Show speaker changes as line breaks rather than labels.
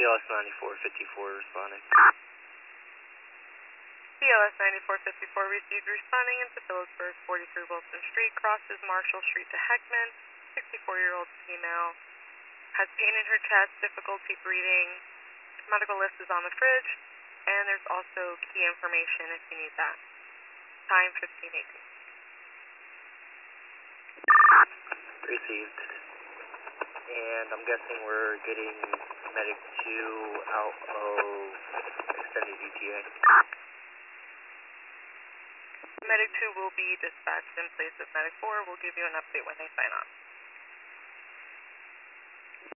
CLS 9454 responding.
CLS 9454 received, responding into Phillipsburg, 43 Wilson Street, crosses Marshall Street to Heckman. 64-year-old female has pain in her chest, difficulty breathing. Medical list is on the fridge, and there's also key information if you need that. Time 15:18.
Received. And I'm guessing we're getting Medic 2 out of extended ETA.
Medic 2 will be dispatched in place of Medic 4. We'll give you an update when they sign on.